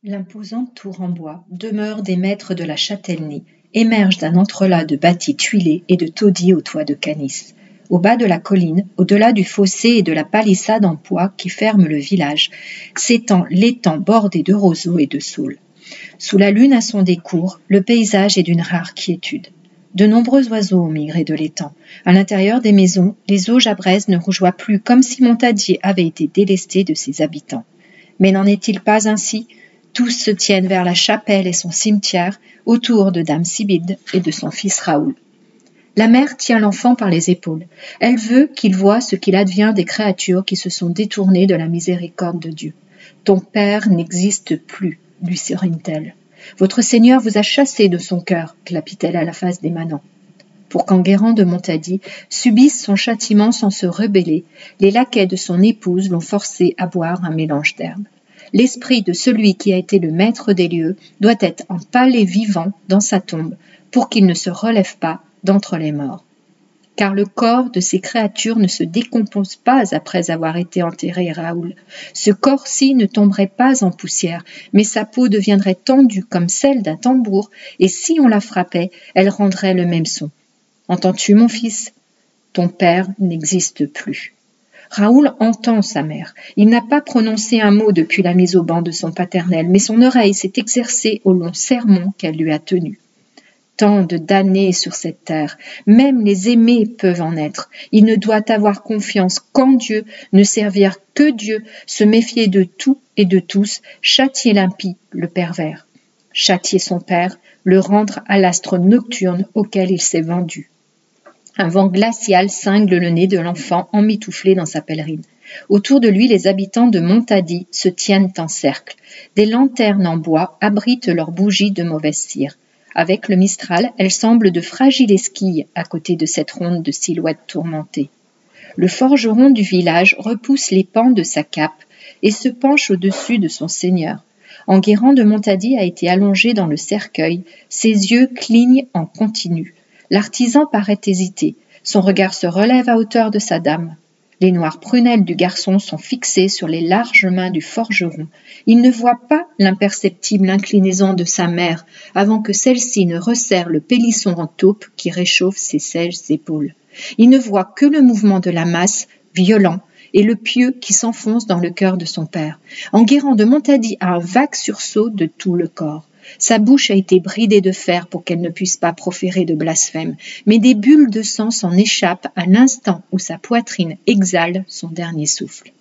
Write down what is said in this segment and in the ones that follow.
L'imposante tour en bois, demeure des maîtres de la châtellenie, émerge d'un entrelac de bâtis tuilés et de taudis au toit de Canis. Au bas de la colline, au-delà du fossé et de la palissade en bois qui ferme le village, s'étend l'étang bordé de roseaux et de saules. Sous la lune à son décours, le paysage est d'une rare quiétude. De nombreux oiseaux ont migré de l'étang. À l'intérieur des maisons, les auges à braise ne rougeoient plus comme si Montadier avait été délesté de ses habitants. Mais n'en est-il pas ainsi ? Tous se tiennent vers la chapelle et son cimetière, autour de dame Sibyde et de son fils Raoul. La mère tient l'enfant par les épaules. Elle veut qu'il voie ce qu'il advient des créatures qui se sont détournées de la miséricorde de Dieu. « Ton père n'existe plus », lui serine-t-elle. « Votre Seigneur vous a chassé de son cœur », glapit-elle à la face des manants. Pour qu'Enguerrand de Montady subisse son châtiment sans se rebeller, les laquais de son épouse l'ont forcé à boire un mélange d'herbes. L'esprit de celui qui a été le maître des lieux doit être empalé vivant dans sa tombe pour qu'il ne se relève pas d'entre les morts. Car le corps de ces créatures ne se décompose pas après avoir été enterré, Raoul. Ce corps-ci ne tomberait pas en poussière, mais sa peau deviendrait tendue comme celle d'un tambour, et si on la frappait, elle rendrait le même son. Entends-tu, mon fils ? Ton père n'existe plus. Raoul entend sa mère. Il n'a pas prononcé un mot depuis la mise au banc de son paternel, mais son oreille s'est exercée au long sermon qu'elle lui a tenu. Tant de damnés sur cette terre, même les aimés peuvent en être. Il ne doit avoir confiance qu'en Dieu, ne servir que Dieu, se méfier de tout et de tous, châtier l'impie, le pervers. Châtier son père, le rendre à l'astre nocturne auquel il s'est vendu. Un vent glacial cingle le nez de l'enfant emmitouflé dans sa pèlerine. Autour de lui, les habitants de Montady se tiennent en cercle. Des lanternes en bois abritent leurs bougies de mauvaise cire. Avec le mistral, elles semblent de fragiles esquilles à côté de cette ronde de silhouettes tourmentées. Le forgeron du village repousse les pans de sa cape et se penche au-dessus de son seigneur. Enguerrand de Montady a été allongé dans le cercueil, ses yeux clignent en continu. L'artisan paraît hésiter. Son regard se relève à hauteur de sa dame. Les noires prunelles du garçon sont fixées sur les larges mains du forgeron. Il ne voit pas l'imperceptible inclinaison de sa mère avant que celle-ci ne resserre le pélisson en taupe qui réchauffe ses sèches épaules. Il ne voit que le mouvement de la masse, violent, et le pieu qui s'enfonce dans le cœur de son père. Enguerrand de Montady a un vague sursaut de tout le corps. Sa bouche a été bridée de fer pour qu'elle ne puisse pas proférer de blasphème, mais des bulles de sang s'en échappent à l'instant où sa poitrine exhale son dernier souffle.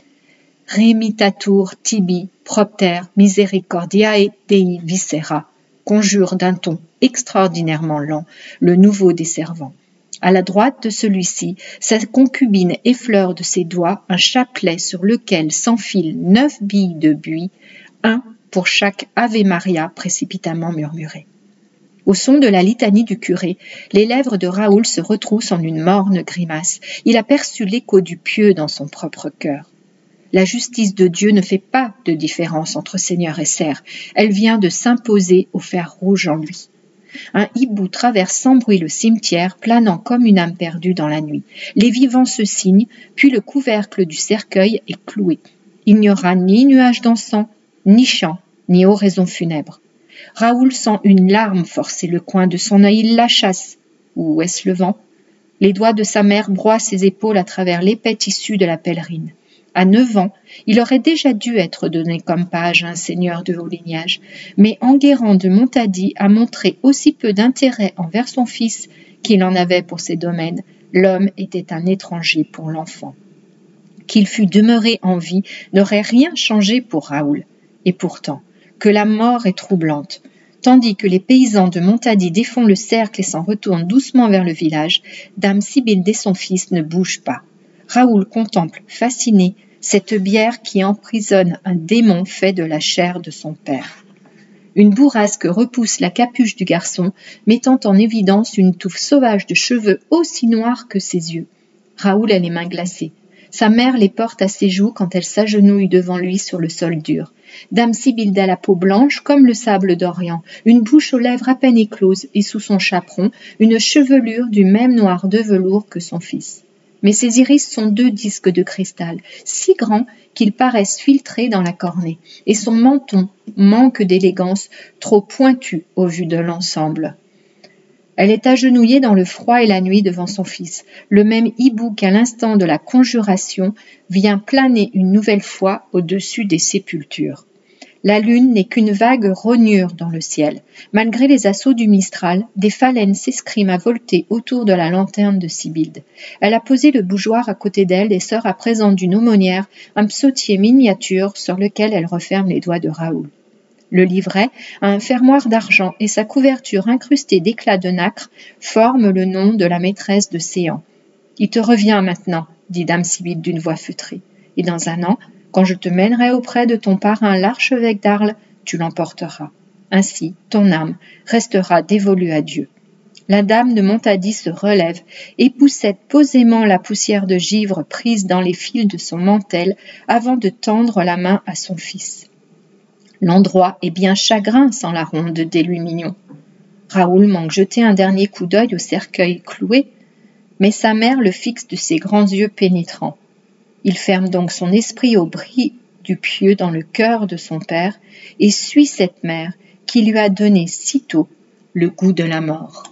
Remitatur tibi propter misericordiae Dei viscera, conjure d'un ton extraordinairement lent le nouveau des servants. À la droite de celui-ci, sa concubine effleure de ses doigts un chapelet sur lequel s'enfilent 9 billes de buis, un pour chaque Ave Maria précipitamment murmuré. Au son de la litanie du curé, les lèvres de Raoul se retroussent en une morne grimace. Il a perçu l'écho du pieux dans son propre cœur. La justice de Dieu ne fait pas de différence entre seigneur et serf. Elle vient de s'imposer au fer rouge en lui. Un hibou traverse sans bruit le cimetière, planant comme une âme perdue dans la nuit. Les vivants se signent, puis le couvercle du cercueil est cloué. Il n'y aura ni nuage d'encens, ni chant, ni oraison funèbre. Raoul sent une larme forcer le coin de son œil, il la chasse. Ou est-ce le vent ? Les doigts de sa mère broient ses épaules à travers l'épais tissu de la pèlerine. À 9 ans, il aurait déjà dû être donné comme page à un seigneur de haut lignage, mais Enguerrand de Montady a montré aussi peu d'intérêt envers son fils qu'il en avait pour ses domaines. L'homme était un étranger pour l'enfant. Qu'il fût demeuré en vie n'aurait rien changé pour Raoul. Et pourtant, que la mort est troublante. Tandis que les paysans de Montady défont le cercle et s'en retournent doucement vers le village, dame Sibyde et son fils ne bougent pas. Raoul contemple, fasciné, cette bière qui emprisonne un démon fait de la chair de son père. Une bourrasque repousse la capuche du garçon, mettant en évidence une touffe sauvage de cheveux aussi noirs que ses yeux. Raoul a les mains glacées. Sa mère les porte à ses joues quand elle s'agenouille devant lui sur le sol dur. Dame Sibyde a la peau blanche comme le sable d'Orient, une bouche aux lèvres à peine écloses et sous son chaperon, une chevelure du même noir de velours que son fils. Mais ses iris sont 2 disques de cristal, si grands qu'ils paraissent filtrés dans la cornée, et son menton manque d'élégance, trop pointu au vu de l'ensemble. Elle est agenouillée dans le froid et la nuit devant son fils, le même hibou qu'à l'instant de la conjuration vient planer une nouvelle fois au-dessus des sépultures. La lune n'est qu'une vague rognure dans le ciel. Malgré les assauts du Mistral, des phalènes s'escriment à volter autour de la lanterne de Sibylle. Elle a posé le bougeoir à côté d'elle et sort à présent d'une aumônière un psautier miniature sur lequel elle referme les doigts de Raoul. Le livret a un fermoir d'argent et sa couverture incrustée d'éclats de nacre forme le nom de la maîtresse de Séan. « Il te revient maintenant, dit dame Sibylle d'une voix feutrée, et dans un an, quand je te mènerai auprès de ton parrain l'archevêque d'Arles, tu l'emporteras. Ainsi, ton âme restera dévolue à Dieu. » La dame de Montady se relève et poussette posément la poussière de givre prise dans les fils de son mantel avant de tendre la main à son fils. L'endroit est bien chagrin sans la ronde des louis mignons. Raoul manque jeter un dernier coup d'œil au cercueil cloué, mais sa mère le fixe de ses grands yeux pénétrants. Il ferme donc son esprit au bris du pieux dans le cœur de son père et suit cette mère qui lui a donné si tôt le goût de la mort.